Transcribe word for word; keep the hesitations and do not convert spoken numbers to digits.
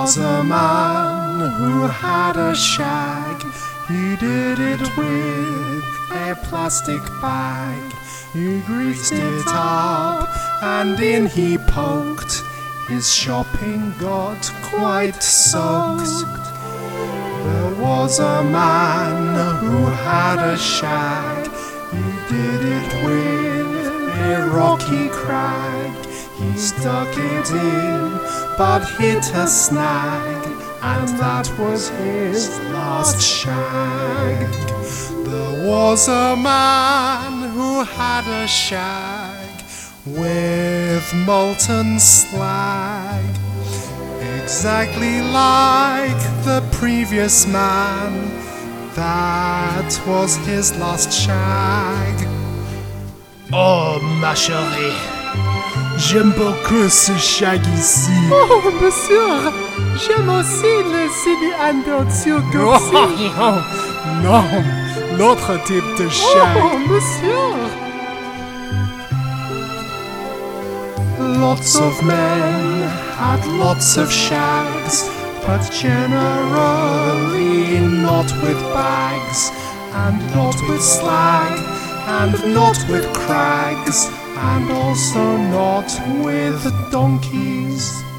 was a man who had a shag. He did it with a plastic bag. He greased it up and in he poked. His shopping got quite soaked. There was a man who had a shag. He did it with a rocky crag. He stuck it in but hit a snag, and that was his last shag. There was a man who had a shag with molten slag, exactly like the previous man. That was his last shag. Oh, ma chérie, j'aime beaucoup ce shag ici. Oh, monsieur, j'aime aussi le C D Ando Tsugoxi. Oh, non, l'autre type de shag. Oh, monsieur. Lots of men had lots of shags, but generally not with bags, and not with slag, and not with crags, and also not with donkeys.